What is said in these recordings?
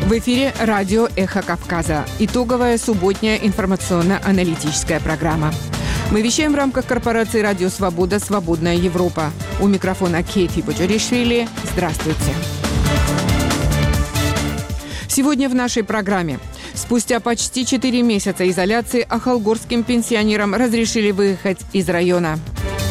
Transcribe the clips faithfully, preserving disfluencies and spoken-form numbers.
В эфире радио «Эхо Кавказа». Итоговая субботняя информационно-аналитическая программа. Мы вещаем в рамках корпорации «Радио Свобода. Свободная Европа». У микрофона Кейти Боджаришвили. Здравствуйте. Сегодня в нашей программе. Спустя почти четыре месяца изоляции ахалгорским пенсионерам разрешили выехать из района.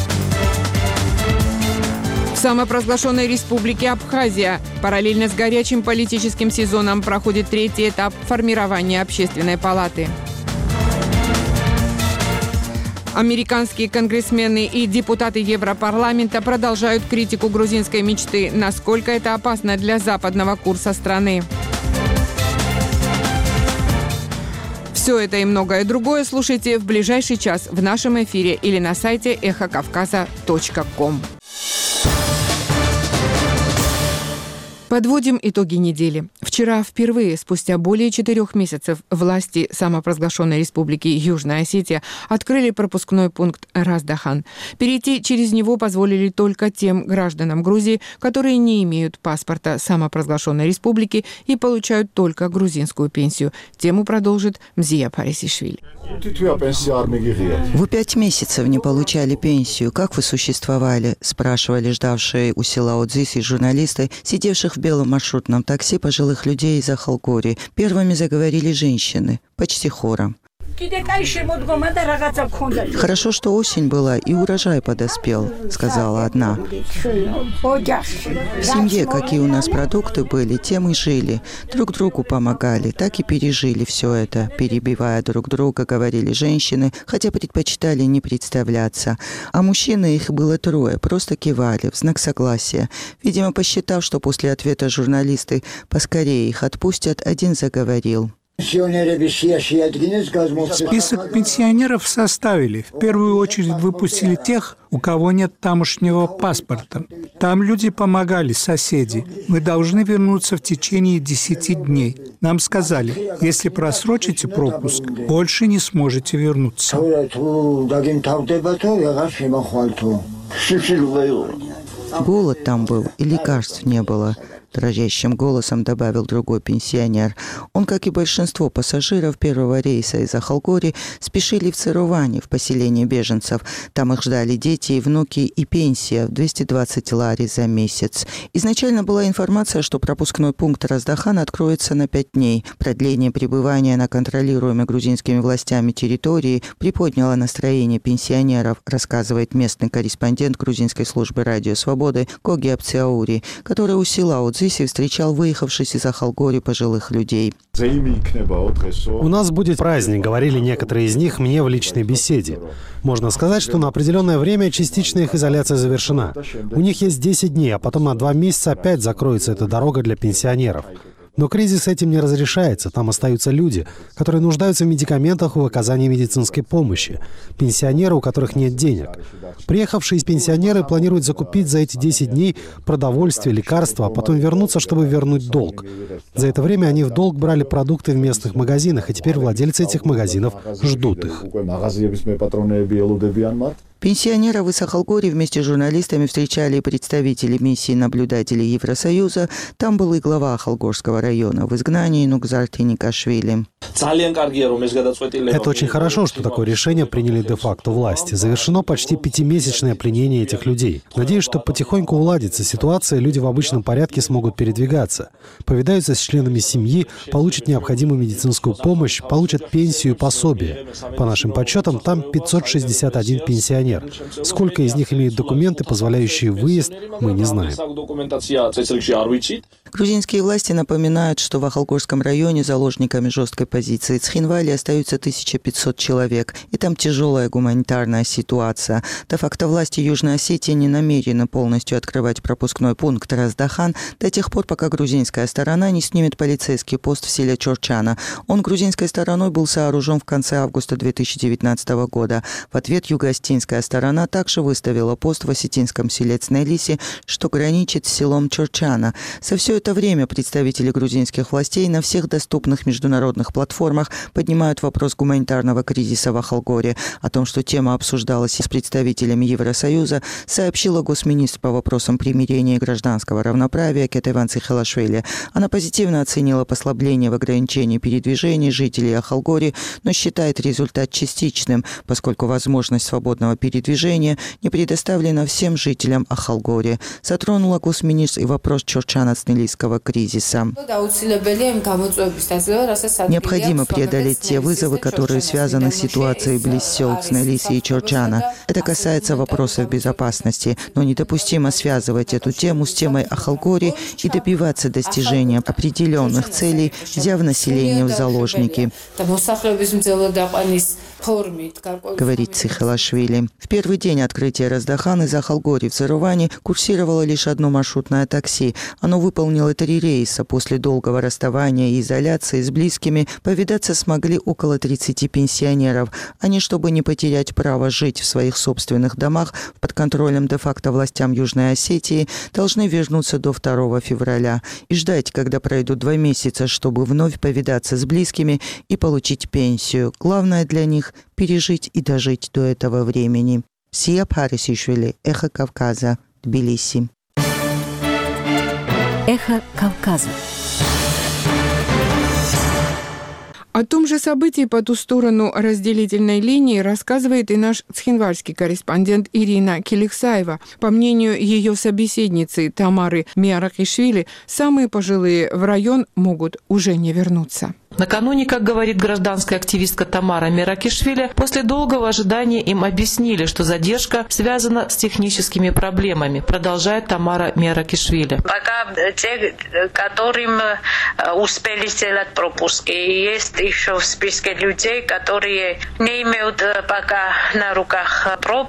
В самопровозглашенной республике Абхазия параллельно с горячим политическим сезоном проходит третий этап формирования общественной палаты. Американские конгрессмены и депутаты Европарламента продолжают критику грузинской мечты, насколько это опасно для западного курса страны. Все это и многое другое слушайте в ближайший час в нашем эфире или на сайте эхо кавказа точка ком. Подводим итоги недели. Вчера впервые, спустя более четырех месяцев, власти самопровозглашенной республики Южная Осетия открыли пропускной пункт Раздахан. Перейти через него позволили только тем гражданам Грузии, которые не имеют паспорта самопровозглашенной республики и получают только грузинскую пенсию. Тему продолжит Мзия Парисишвили. Вы пять месяцев не получали пенсию. Как вы существовали? Спрашивали ждавшие у села Одзиси журналисты, сидевших в белом маршрутном такси пожилых людей из Ахалгории. Первыми заговорили женщины, почти хором. «Хорошо, что осень была и урожай подоспел», — сказала одна. «В семье какие у нас продукты были, тем и жили. Друг другу помогали, так и пережили все это». Перебивая друг друга, говорили женщины, хотя предпочитали не представляться. А мужчины, их было трое, просто кивали в знак согласия. Видимо, посчитав, что после ответа журналисты поскорее их отпустят, один заговорил. Список пенсионеров составили. В первую очередь выпустили тех, у кого нет тамошнего паспорта. Там люди помогали, соседи. Мы должны вернуться в течение десяти дней. Нам сказали, если просрочите пропуск, больше не сможете вернуться. Голод там был, и лекарств не было. Дрожащим голосом добавил другой пенсионер. Он, как и большинство пассажиров первого рейса из Ахалгории, спешили в Цирувани, в поселение беженцев. Там их ждали дети и внуки и пенсия в двести двадцать лари за месяц. Изначально была информация, что пропускной пункт Раздахан откроется на пять дней. Продление пребывания на контролируемой грузинскими властями территории приподняло настроение пенсионеров, рассказывает местный корреспондент грузинской службы «Радио Свободы» Коги Апциаури, который у села Одзиси встречал выехавшись из Ахалгории пожилых людей. У нас будет праздник, говорили некоторые из них мне в личной беседе. Можно сказать, что на определенное время частично их изоляция завершена. У них есть десять дней, а потом на два месяца опять закроется эта дорога для пенсионеров. Но кризис этим не разрешается. Там остаются люди, которые нуждаются в медикаментах и в оказании медицинской помощи. Пенсионеры, у которых нет денег. Приехавшие пенсионеры планируют закупить за эти десять дней продовольствие, лекарства, а потом вернуться, чтобы вернуть долг. За это время они в долг брали продукты в местных магазинах, и теперь владельцы этих магазинов ждут их. Пенсионеров из Ахалгории вместе с журналистами встречали и представители миссии наблюдателей Евросоюза. Там был и глава Ахалгорского района в изгнании Нугзар Теникашвили. Это очень хорошо, что такое решение приняли де-факто власти. Завершено почти пятимесячное пленение этих людей. Надеюсь, что потихоньку уладится ситуация, люди в обычном порядке смогут передвигаться, повидаются с членами семьи, получат необходимую медицинскую помощь, получат пенсию и пособие. По нашим подсчетам, там пятьсот шестьдесят один пенсионер. Сколько из них имеют документы, позволяющие выезд, мы не знаем. Грузинские власти напоминают, что в Ахалгорском районе заложниками жесткой позиции Цхинвали остаются тысяча пятьсот человек, и там тяжелая гуманитарная ситуация. Де-факто власти Южной Осетии не намерены полностью открывать пропускной пункт Раздахан до тех пор, пока грузинская сторона не снимет полицейский пост в селе Чорчана. Он грузинской стороной был сооружен в конце августа две тысячи девятнадцатого года. В ответ Юго-Остинская грузинская сторона также выставила пост в осетинском селе Цнелиси, что граничит с селом Чорчана. За все это время представители грузинских властей на всех доступных международных платформах поднимают вопрос гуманитарного кризиса в Ахалгоре. О том, что тема обсуждалась и с представителями Евросоюза, сообщила госминистр по вопросам примирения и гражданского равноправия Кетеван Цихелашвили. Она позитивно оценила послабление в ограничении передвижений жителей Ахалгори, но считает результат частичным, поскольку возможность свободного передвижения не предоставлена всем жителям Ахалгори. Затронула госминистр и вопрос чорчано-цнелийского кризиса. Необходимо преодолеть те вызовы, которые связаны с ситуацией близ сел Цнелиси и Чорчана. Это касается вопросов безопасности, но недопустимо связывать эту тему с темой Ахалгори и добиваться достижения определенных целей, взяв население в заложники, говорит Цихелашвили. В первый день открытия Раздахан из Ахалгори в Заруване курсировало лишь одно маршрутное такси. Оно выполнило три рейса. После долгого расставания и изоляции с близкими повидаться смогли около тридцати пенсионеров. Они, чтобы не потерять право жить в своих собственных домах под контролем де-факто властям Южной Осетии, должны вернуться до второго февраля и ждать, когда пройдут два месяца, чтобы вновь повидаться с близкими и получить пенсию. Главное для них – пережить и дожить до этого времени. Сия Парисишвили, Эхо Кавказа, Тбилиси. Эхо Кавказа. О том же событии по ту сторону разделительной линии рассказывает и наш цхинвальский корреспондент Ирина Келиксаева. По мнению ее собеседницы Тамары Миаракишвили, самые пожилые в район могут уже не вернуться. Накануне, как говорит гражданская активистка Тамара Миракишвили, после долгого ожидания им объяснили, что задержка связана с техническими проблемами, продолжает Тамара Миракишвили. Пока те, которым успели сделать пропуски, есть еще в списке людей, которые не имеют пока на руках пропуск.